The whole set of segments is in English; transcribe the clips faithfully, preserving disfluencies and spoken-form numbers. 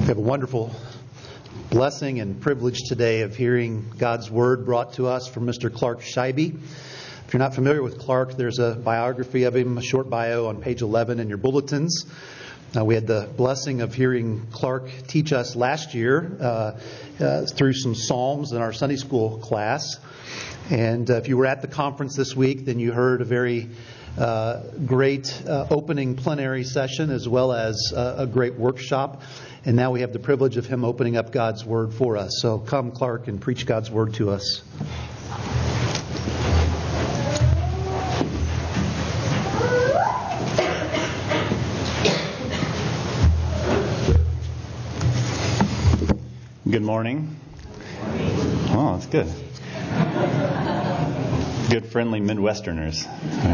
We have a wonderful blessing and privilege today of hearing God's Word brought to us from Mister Clark Scheibe. If you're not familiar with Clark, there's a biography of him, a short bio on page eleven in your bulletins. Uh, we had the blessing of hearing Clark teach us last year uh, uh, through some Psalms in our Sunday school class. And uh, if you were at the conference this week, then you heard a very uh, great uh, opening plenary session as well as uh, a great workshop. And now we have the privilege of him opening up God's Word for us. So come, Clark, and preach God's Word to us. Good morning. Oh, that's good. Good, friendly Midwesterners.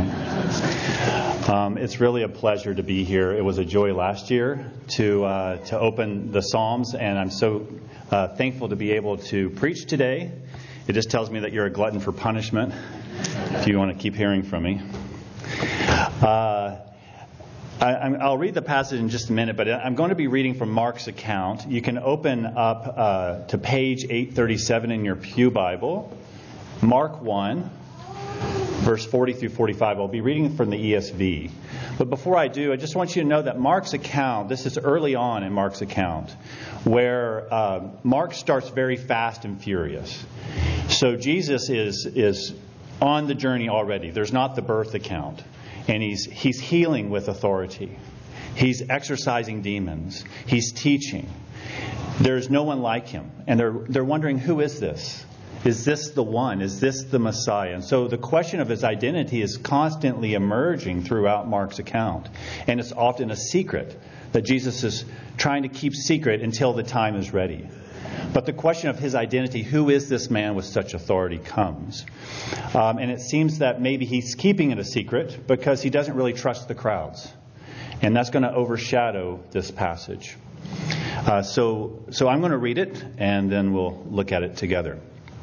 Um, it's really a pleasure to be here. It was a joy last year to uh, to open the Psalms, and I'm so uh, thankful to be able to preach today. It just tells me that you're a glutton for punishment, if you want to keep hearing from me. Uh, I, I'll read the passage in just a minute, but I'm going to be reading from Mark's account. You can open up uh, to page eight thirty-seven in your pew Bible. Mark one, verse forty through forty-five. I'll be reading from the E S V. But before I do, I just want you to know that Mark's account, this is early on in Mark's account, where uh, Mark starts very fast and furious. So Jesus is is on the journey already. There's not the birth account. And he's he's healing with authority. He's exorcising demons. He's teaching. There's no one like him. And they're they're wondering, who is this? Is this the one? Is this the Messiah? And so the question of his identity is constantly emerging throughout Mark's account. And it's often a secret that Jesus is trying to keep secret until the time is ready. But the question of his identity, who is this man with such authority, comes. Um, and it seems that maybe he's keeping it a secret because he doesn't really trust the crowds. And that's going to overshadow this passage. Uh, so, so I'm going to read it, and then we'll look at it together.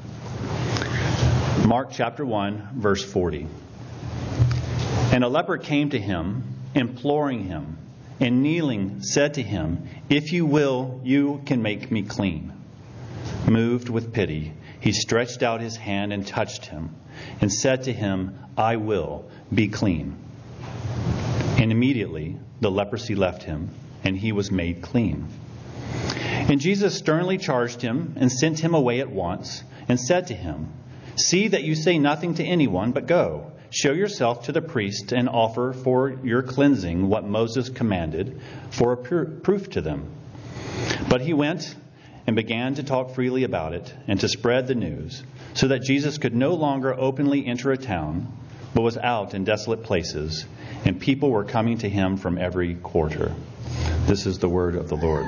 Mark chapter one, verse forty. And a leper came to him, imploring him, and kneeling said to him, "If you will, you can make me clean." Moved with pity, he stretched out his hand and touched him, and said to him, "I will, be clean." And immediately the leprosy left him, and he was made clean. And Jesus sternly charged him, and sent him away at once, and said to him, "See that you say nothing to anyone, but go, show yourself to the priest, and offer for your cleansing what Moses commanded, for a proof to them." But he went and began to talk freely about it and to spread the news, so that Jesus could no longer openly enter a town, but was out in desolate places, and people were coming to him from every quarter. This is the word of the Lord.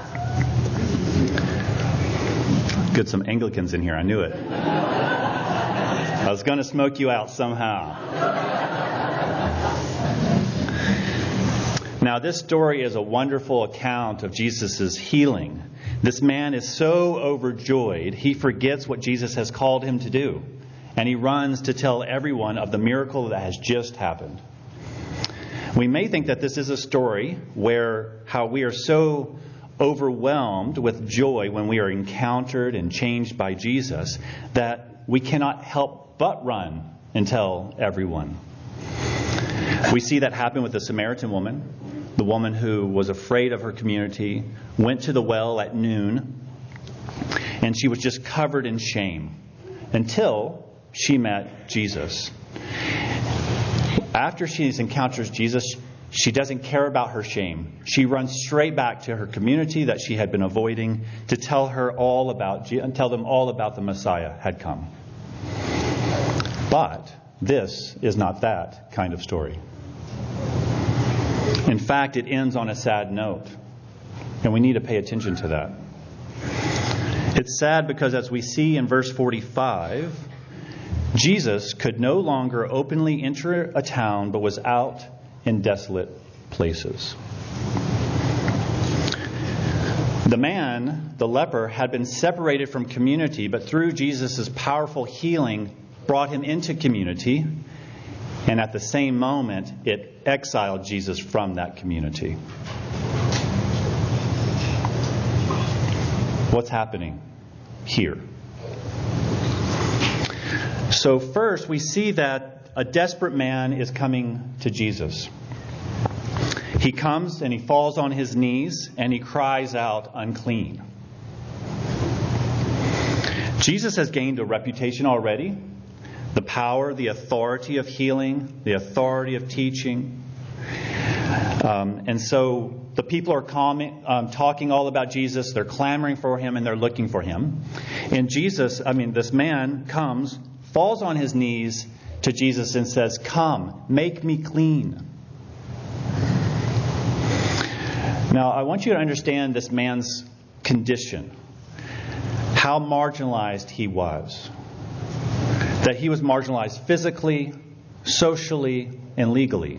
Good, some Anglicans in here. I knew it. I was going to smoke you out somehow. Now, this story is a wonderful account of Jesus' healing. This man is so overjoyed, he forgets what Jesus has called him to do. And he runs to tell everyone of the miracle that has just happened. We may think that this is a story where how we are so overwhelmed with joy when we are encountered and changed by Jesus that we cannot help but run and tell everyone. We see that happen with the Samaritan woman. The woman who was afraid of her community went to the well at noon, and she was just covered in shame until she met Jesus. After she encounters Jesus, she doesn't care about her shame. She runs straight back to her community that she had been avoiding to tell her all about, tell them all about the Messiah had come. But this is not that kind of story. In fact, it ends on a sad note, and we need to pay attention to that. It's sad because, as we see in verse forty-five, Jesus could no longer openly enter a town, but was out in desolate places. The man, the leper, had been separated from community, but through Jesus' powerful healing, brought him into community. And at the same moment, it exiled Jesus from that community. What's happening here? So first, we see that a desperate man is coming to Jesus. He comes and he falls on his knees and he cries out, "Unclean." Jesus has gained a reputation already. The power, the authority of healing, the authority of teaching. Um, and so the people are calming, um, talking all about Jesus. They're clamoring for him and they're looking for him. And Jesus, I mean, this man comes, falls on his knees to Jesus and says, "Come, make me clean." Now, I want you to understand this man's condition. How marginalized he was. That he was marginalized physically, socially, and legally.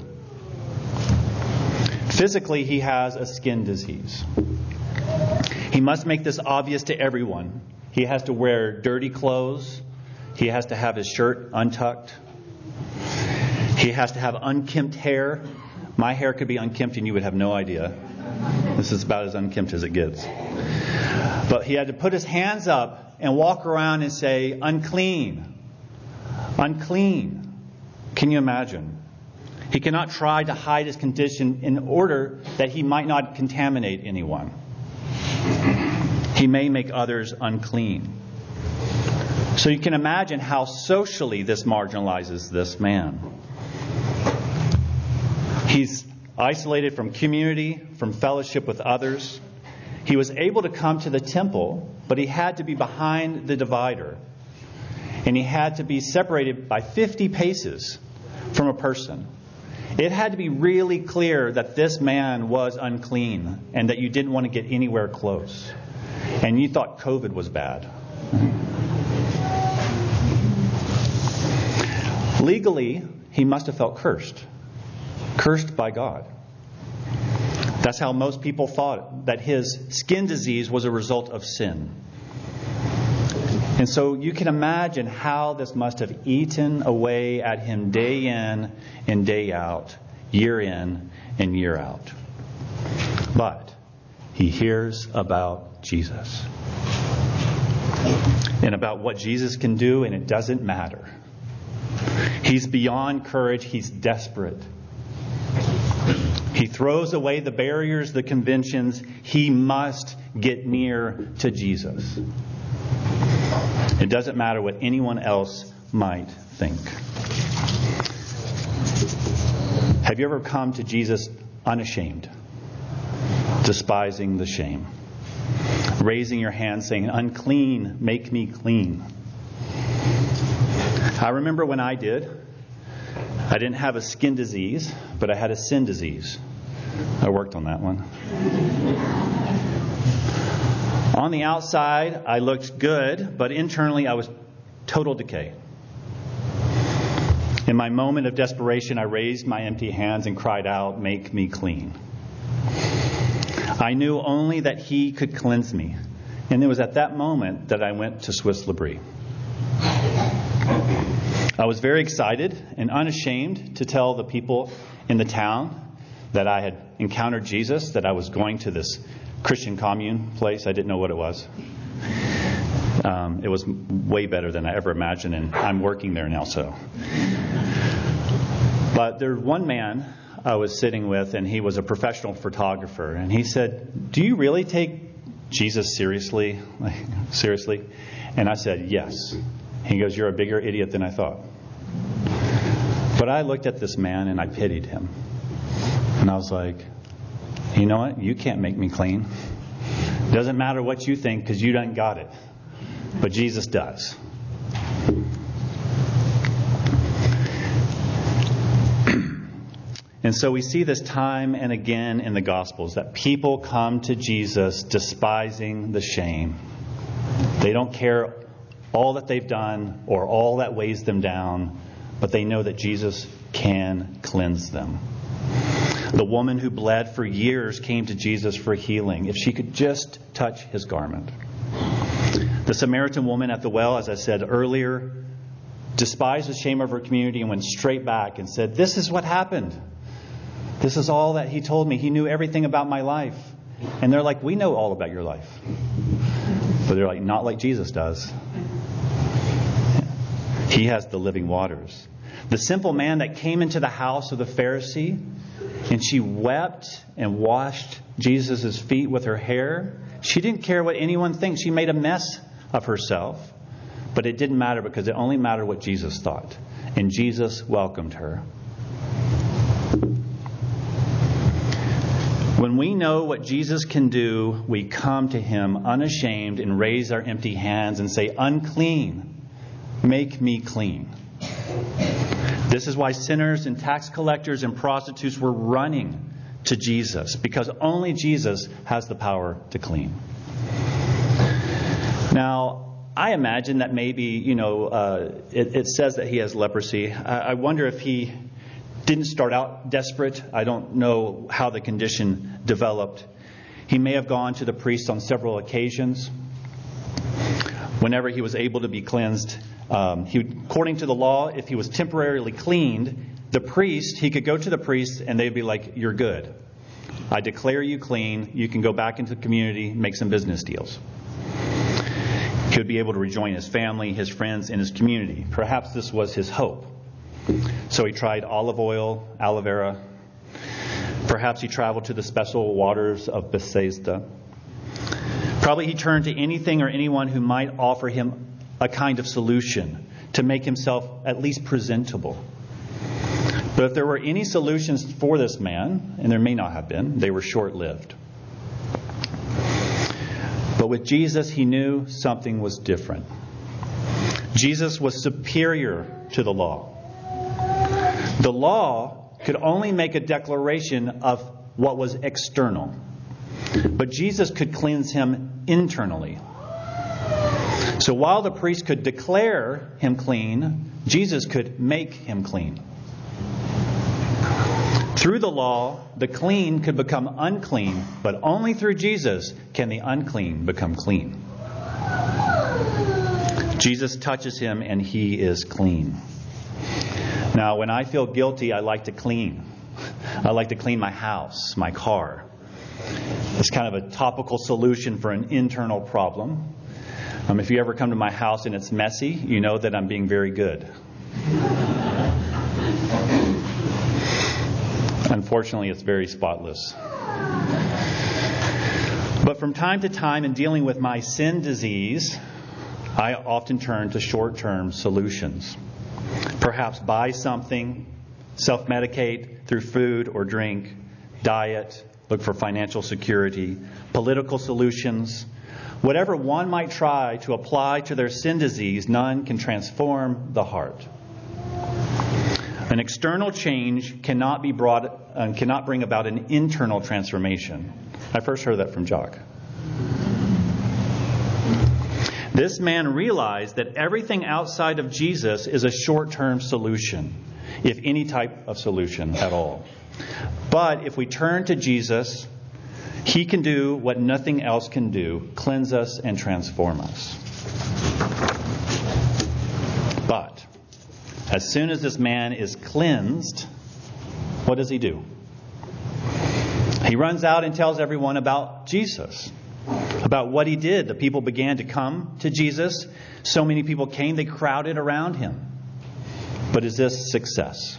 Physically, he has a skin disease. He must make this obvious to everyone. He has to wear dirty clothes. He has to have his shirt untucked. He has to have unkempt hair. My hair could be unkempt and you would have no idea. This is about as unkempt as it gets. But he had to put his hands up and walk around and say, "Unclean. Unclean." Can you imagine? He cannot try to hide his condition in order that he might not contaminate anyone. He may make others unclean. So you can imagine how socially this marginalizes this man. He's isolated from community, from fellowship with others. He was able to come to the temple, but he had to be behind the divider. And he had to be separated by fifty paces from a person. It had to be really clear that this man was unclean and that you didn't want to get anywhere close. And you thought COVID was bad. Legally, he must have felt cursed. Cursed by God. That's how most people thought, that his skin disease was a result of sin. And so you can imagine how this must have eaten away at him day in and day out, year in and year out. But he hears about Jesus. And about what Jesus can do, and it doesn't matter. He's beyond courage. He's desperate. He throws away the barriers, the conventions. He must get near to Jesus. It doesn't matter what anyone else might think. Have you ever come to Jesus unashamed, despising the shame, raising your hand saying, "Unclean, make me clean"? I remember when I did. I didn't have a skin disease, but I had a sin disease. I worked on that one. On the outside, I looked good, but internally I was total decay. In my moment of desperation, I raised my empty hands and cried out, "Make me clean." I knew only that He could cleanse me. And it was at that moment that I went to Swiss L'Abri. I was very excited and unashamed to tell the people in the town that I had encountered Jesus, that I was going to this Christian commune place. I didn't know what it was. Um, it was way better than I ever imagined, and I'm working there now. So, but there's one man I was sitting with, and he was a professional photographer, and he said, "Do you really take Jesus seriously?" Like, seriously? And I said, "Yes." He goes, "You're a bigger idiot than I thought." But I looked at this man and I pitied him. And I was like, "You know what? You can't make me clean. Doesn't matter what you think because you done got it. But Jesus does." And so we see this time and again in the Gospels that people come to Jesus despising the shame. They don't care all that they've done or all that weighs them down, but they know that Jesus can cleanse them. The woman who bled for years came to Jesus for healing if she could just touch His garment. The Samaritan woman at the well, as I said earlier, despised the shame of her community and went straight back and said, "This is what happened. This is all that He told me. He knew everything about my life." And they're like, "We know all about your life. But they're like, not like Jesus does. He has the living waters. The simple man that came into the house of the Pharisee, and she wept and washed Jesus' feet with her hair. She didn't care what anyone thinks. She made a mess of herself. But it didn't matter, because it only mattered what Jesus thought. And Jesus welcomed her. When we know what Jesus can do, we come to Him unashamed and raise our empty hands and say, "Unclean, make me clean." This is why sinners and tax collectors and prostitutes were running to Jesus, because only Jesus has the power to clean. Now, I imagine that maybe, you know, uh, it, it says that he has leprosy. I, I wonder if he didn't start out desperate. I don't know how the condition developed. He may have gone to the priest on several occasions. Whenever he was able to be cleansed, um, he, according to the law, if he was temporarily cleaned, the priest, he could go to the priest and they'd be like, "You're good. I declare you clean. You can go back into the community, make some business deals." He would be able to rejoin his family, his friends, and his community. Perhaps this was his hope. So he tried olive oil, aloe vera. Perhaps he traveled to the special waters of Bethesda. Probably he turned to anything or anyone who might offer him a kind of solution to make himself at least presentable. But if there were any solutions for this man, and there may not have been, they were short-lived. But with Jesus, he knew something was different. Jesus was superior to the law. The law could only make a declaration of what was external. But Jesus could cleanse him internally. So while the priest could declare him clean, Jesus could make him clean. Through the law, the clean could become unclean, but only through Jesus can the unclean become clean. Jesus touches him and he is clean. Now, when I feel guilty, I like to clean. I like to clean my house, my car. It's kind of a topical solution for an internal problem. Um, if you ever come to my house and it's messy, you know that I'm being very good. Unfortunately, it's very spotless. But from time to time, in dealing with my sin disease, I often turn to short-term solutions. Perhaps buy something, self-medicate through food or drink, diet, look for financial security, political solutions. Whatever one might try to apply to their sin disease, none can transform the heart. An external change cannot be brought, uh, cannot bring about an internal transformation. I first heard that from Jock. This man realized that everything outside of Jesus is a short-term solution, if any type of solution at all. But if we turn to Jesus, He can do what nothing else can do, cleanse us and transform us. But as soon as this man is cleansed, what does he do? He runs out and tells everyone about Jesus, about what he did. The people began to come to Jesus. So many people came, they crowded around him. But is this success?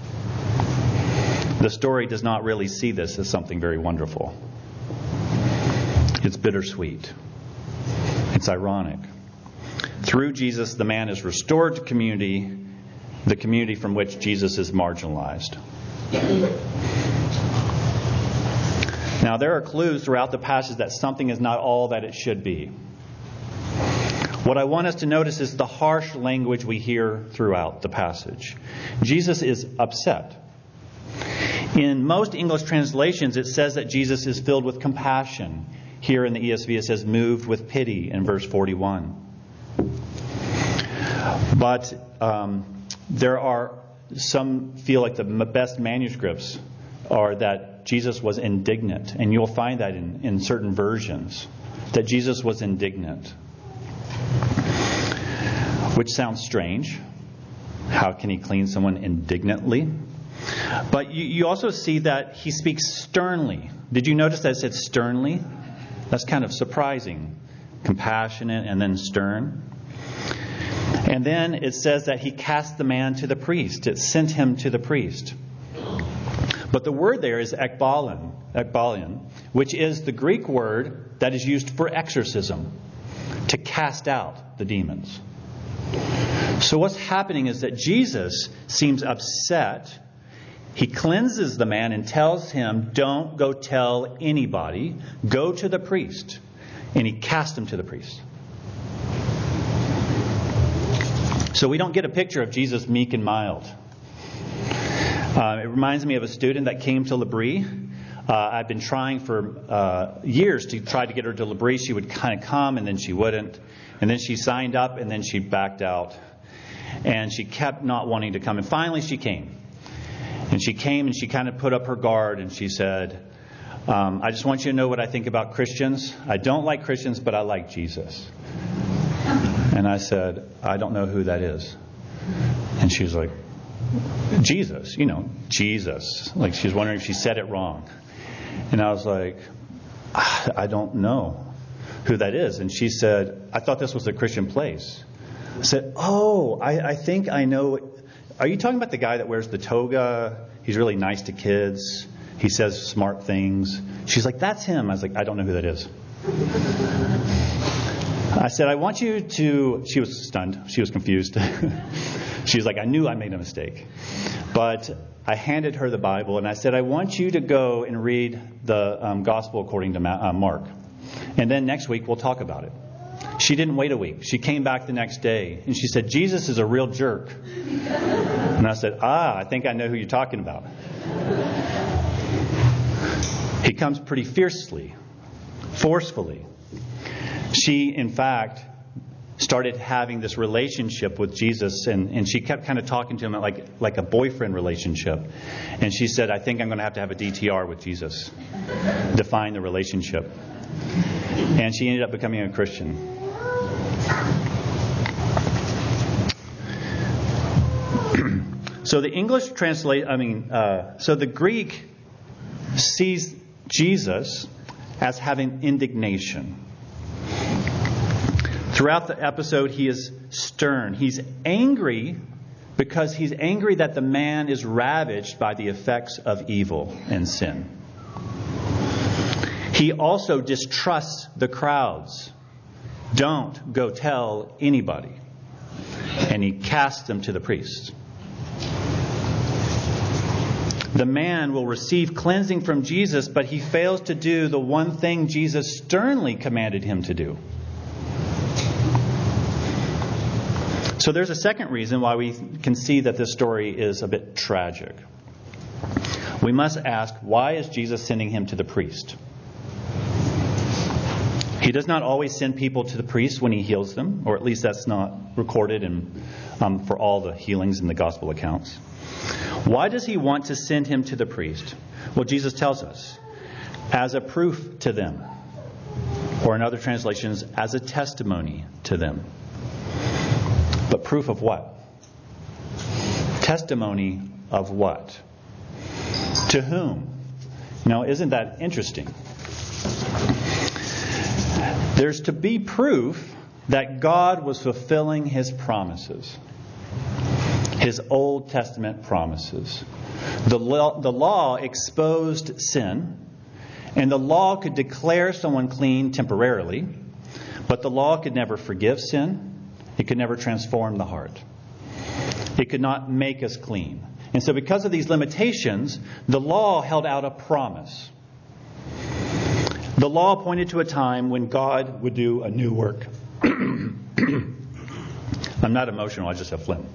The story does not really see this as something very wonderful. It's bittersweet. It's ironic. Through Jesus, the man is restored to community, the community from which Jesus is marginalized. Now, there are clues throughout the passage that something is not all that it should be. What I want us to notice is the harsh language we hear throughout the passage. Jesus is upset. In most English translations, it says that Jesus is filled with compassion. Here in the E S V, it says moved with pity in verse forty-one. But um, there are some feel like the best manuscripts are that Jesus was indignant. And you'll find that in, in certain versions, that Jesus was indignant. Which sounds strange. How can he clean someone indignantly? But you, you also see that he speaks sternly. Did you notice that it said sternly? That's kind of surprising. compassionate, and then stern. And then it says that he cast the man to the priest. It sent him to the priest. But the word there is ekbalon, ekbalion, which is the Greek word that is used for exorcism, to cast out the demons. So what's happening is that Jesus seems upset. He cleanses the man and tells him, don't go tell anybody. Go to the priest. And he cast him to the priest. So we don't get a picture of Jesus meek and mild. Uh, it reminds me of a student that came to L'Abri. Uh, I've been trying for uh, years to try to get her to L'Abri. She would kind of come and then she wouldn't. And then she signed up and then she backed out. And she kept not wanting to come. And finally she came. And she came and she kind of put up her guard and she said, um, I just want you to know what I think about Christians. I don't like Christians, but I like Jesus. And I said, I don't know who that is. And she was like, Jesus, you know, Jesus. Like she was wondering if she said it wrong. And I was like, I don't know who that is. And she said, I thought this was a Christian place. I said, oh, I, I think I know. Are you talking about the guy that wears the toga? He's really nice to kids. He says smart things. She's like, that's him. I was like, I don't know who that is. I said, I want you to... She was stunned. She was confused. She was like, I knew I made a mistake. But I handed her the Bible and I said, I want you to go and read the um, Gospel according to Ma- uh, Mark. And then next week we'll talk about it. She didn't wait a week. She came back the next day and she said, Jesus is a real jerk. And I said, ah, I think I know who you're talking about. He comes pretty fiercely, forcefully. She, in fact, started having this relationship with Jesus, and, and she kept kind of talking to him like, like a boyfriend relationship. And she said, I think I'm going to have to have a D T R with Jesus, define the relationship. And she ended up becoming a Christian. So the English translate, I mean, uh, so the Greek sees Jesus as having indignation. Throughout the episode, he is stern. He's angry because he's angry that the man is ravaged by the effects of evil and sin. He also distrusts the crowds. Don't go tell anybody. And he casts them to the priests. The man will receive cleansing from Jesus, but he fails to do the one thing Jesus sternly commanded him to do. So there's a second reason why we can see that this story is a bit tragic. We must ask, why is Jesus sending him to the priest? He does not always send people to the priest when he heals them, or at least that's not recorded in, um, for all the healings in the gospel accounts. Why does he want to send him to the priest? Well, Jesus tells us, as a proof to them, or in other translations, as a testimony to them. But proof of what? Testimony of what? To whom? Now, isn't that interesting? There's to be proof that God was fulfilling his promises. His Old Testament promises. The law, the law exposed sin, and the law could declare someone clean temporarily, but the law could never forgive sin. It could never transform the heart. It could not make us clean. And so because of these limitations, the law held out a promise. The law pointed to a time when God would do a new work. I'm not emotional, I just have phlegm.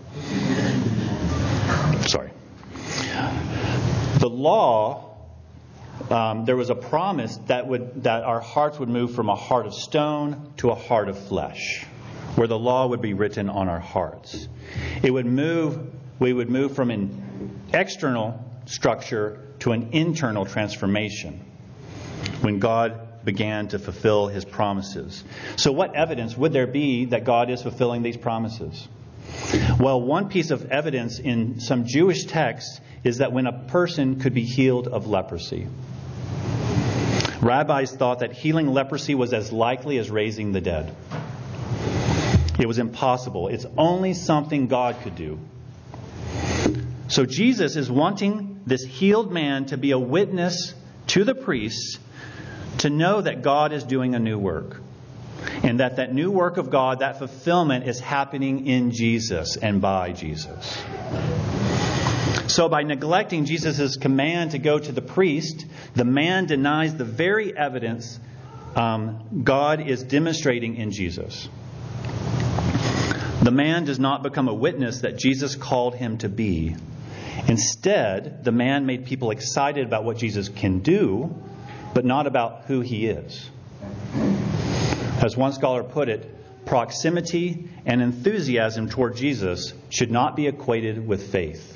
Sorry. The law, um, there was a promise that would that our hearts would move from a heart of stone to a heart of flesh, where the law would be written on our hearts. It would move, we would move from an external structure to an internal transformation when God began to fulfill his promises. So what evidence would there be that God is fulfilling these promises? Well, one piece of evidence in some Jewish texts is that when a person could be healed of leprosy. Rabbis thought that healing leprosy was as likely as raising the dead. It was impossible. It's only something God could do. So Jesus is wanting this healed man to be a witness to the priests to know that God is doing a new work. And that that new work of God, that fulfillment is happening in Jesus and by Jesus. So by neglecting Jesus' command to go to the priest, the man denies the very evidence um, God is demonstrating in Jesus. The man does not become a witness that Jesus called him to be. Instead, the man made people excited about what Jesus can do, but not about who he is. As one scholar put it, proximity and enthusiasm toward Jesus should not be equated with faith.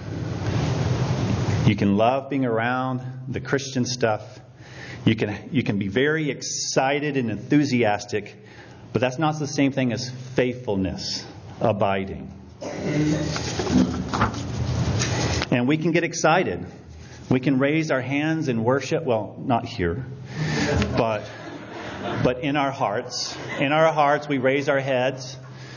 You can love being around the Christian stuff. You can, you can be very excited and enthusiastic, but that's not the same thing as faithfulness, abiding. And we can get excited. We can raise our hands in worship. Well, not here, but but in our hearts. In our hearts, we raise our heads.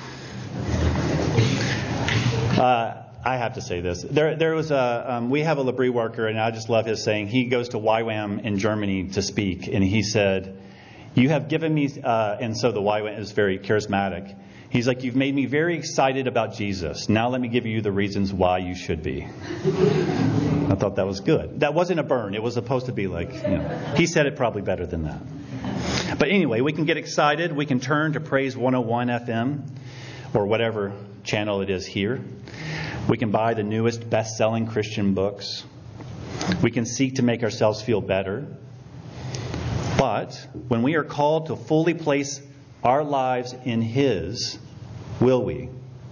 Uh, I have to say this. There, there was a. Um, we have a L'Abri worker, and I just love his saying. He goes to Y WAM in Germany to speak, and he said, "You have given me," uh, and so the Y WAM is very charismatic. He's like, "You've made me very excited about Jesus. Now let me give you the reasons why you should be." I thought that was good. That wasn't a burn. It was supposed to be like, you know, he said it probably better than that. But anyway, we can get excited. We can turn to Praise one oh one F M or whatever channel it is here. We can buy the newest best-selling Christian books. We can seek to make ourselves feel better. But when we are called to fully place our lives in His, will we?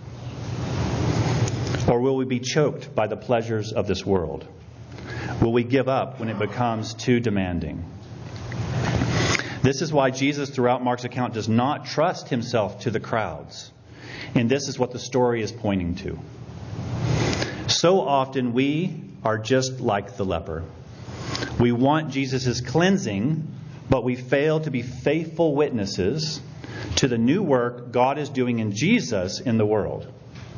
Or will we be choked by the pleasures of this world? Will we give up when it becomes too demanding? This is why Jesus, throughout Mark's account, does not trust himself to the crowds. And this is what the story is pointing to. So often we are just like the leper. We want Jesus' cleansing, but we fail to be faithful witnesses to the new work God is doing in Jesus in the world.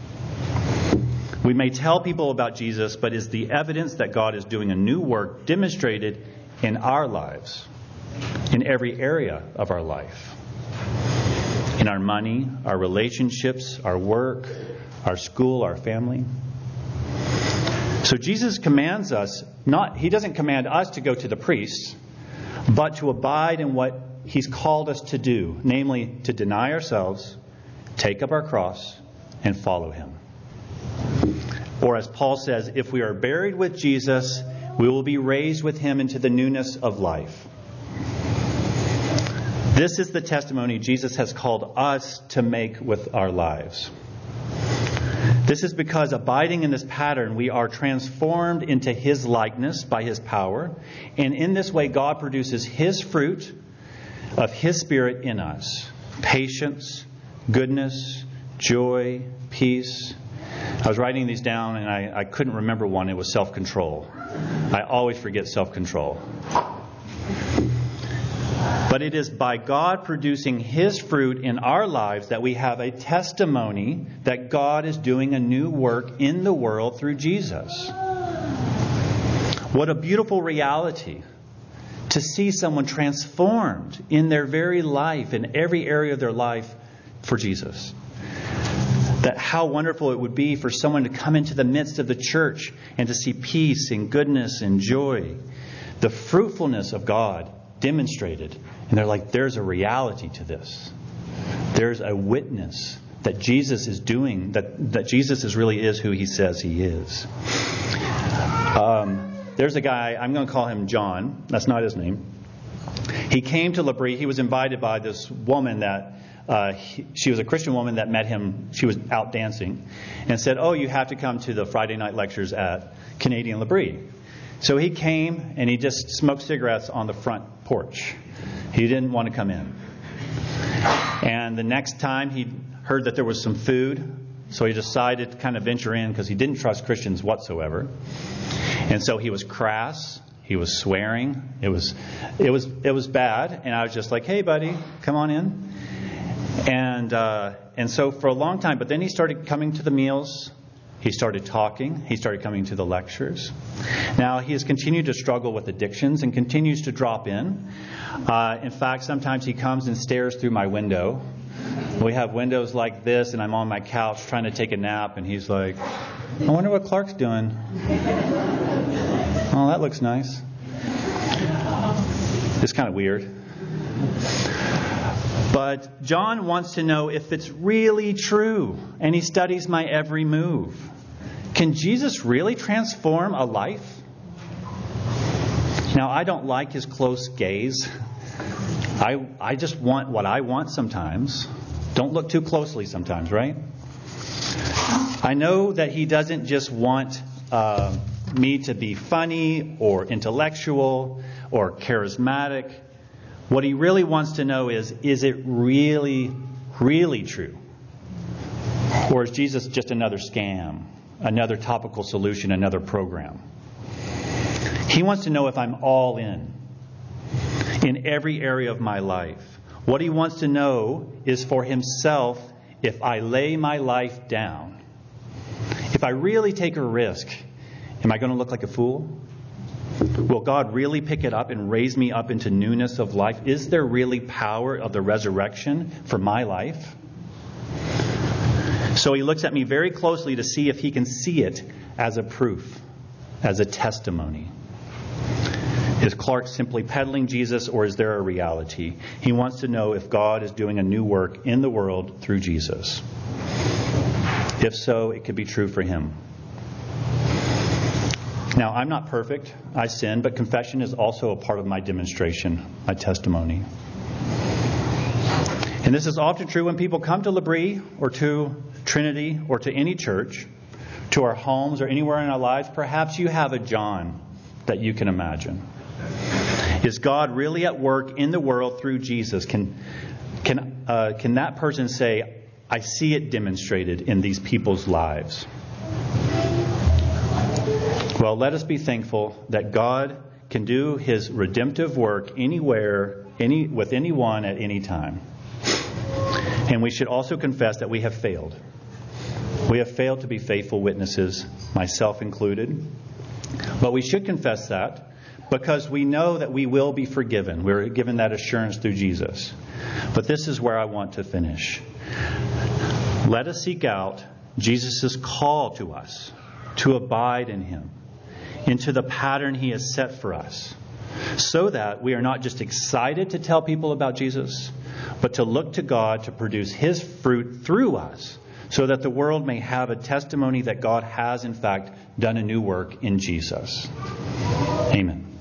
We may tell people about Jesus, but is the evidence that God is doing a new work demonstrated in our lives, in every area of our life, in our money, our relationships, our work, our school, our family? So Jesus commands us, not, He doesn't command us to go to the priests, but to abide in what He's called us to do, namely to deny ourselves, take up our cross, and follow Him. Or as Paul says, if we are buried with Jesus, we will be raised with Him into the newness of life. This is the testimony Jesus has called us to make with our lives. This is because abiding in this pattern, we are transformed into His likeness by His power. And in this way, God produces His fruit of His Spirit in us. Patience, goodness, joy, peace. I was writing these down and I, I couldn't remember one. It was self-control. I always forget self-control. But it is by God producing His fruit in our lives that we have a testimony that God is doing a new work in the world through Jesus. What a beautiful reality to see someone transformed in their very life, in every area of their life for Jesus. That how wonderful it would be for someone to come into the midst of the church and to see peace and goodness and joy. The fruitfulness of God demonstrated. And they're like, there's a reality to this. There's a witness that Jesus is doing, that, that Jesus is really is who He says He is. Um, there's a guy, I'm going to call him John. That's not his name. He came to L'Abri. He was invited by this woman that Uh, he, she was a Christian woman that met him. She was out dancing and said, oh, you have to come to the Friday night lectures at Canadian L'Abri. So he came and he just smoked cigarettes on the front porch. He didn't want to come in. And the next time he heard that there was some food, so he decided to kind of venture in because he didn't trust Christians whatsoever. And so he was crass. He was swearing. It was, it was, it was bad. And I was just like, "Hey, buddy, come on in." And uh, and so for a long time, but then he started coming to the meals. He started talking. He started coming to the lectures. Now he has continued to struggle with addictions and continues to drop in. Uh, in fact, sometimes he comes and stares through my window. We have windows like this, and I'm on my couch trying to take a nap, and he's like, "I wonder what Clark's doing. Oh, that looks nice." It's kind of weird. But John wants to know if it's really true, and he studies my every move. Can Jesus really transform a life? Now, I don't like his close gaze. I I just want what I want sometimes. Don't look too closely sometimes, right? I know that he doesn't just want uh, me to be funny or intellectual or charismatic. What he really wants to know is, is it really, really true? Or is Jesus just another scam, another topical solution, another program? He wants to know if I'm all in, in every area of my life. What he wants to know is for himself, if I lay my life down, if I really take a risk, am I going to look like a fool? Will God really pick it up and raise me up into newness of life? Is there really power of the resurrection for my life? So he looks at me very closely to see if he can see it as a proof, as a testimony. Is Clark simply peddling Jesus, or is there a reality? He wants to know if God is doing a new work in the world through Jesus. If so, it could be true for him. Now, I'm not perfect. I sin, but confession is also a part of my demonstration, my testimony. And this is often true when people come to L'Abri or to Trinity or to any church, to our homes or anywhere in our lives. Perhaps you have a John that you can imagine. Is God really at work in the world through Jesus? Can can uh, can that person say, "I see it demonstrated in these people's lives"? Well, let us be thankful that God can do his redemptive work anywhere, any with anyone at any time. And we should also confess that we have failed. We have failed to be faithful witnesses, myself included. But we should confess that because we know that we will be forgiven. We're given that assurance through Jesus. But this is where I want to finish. Let us seek out Jesus' call to us to abide in him, into the pattern he has set for us, so that we are not just excited to tell people about Jesus, but to look to God to produce his fruit through us, so that the world may have a testimony that God has in fact done a new work in Jesus. Amen.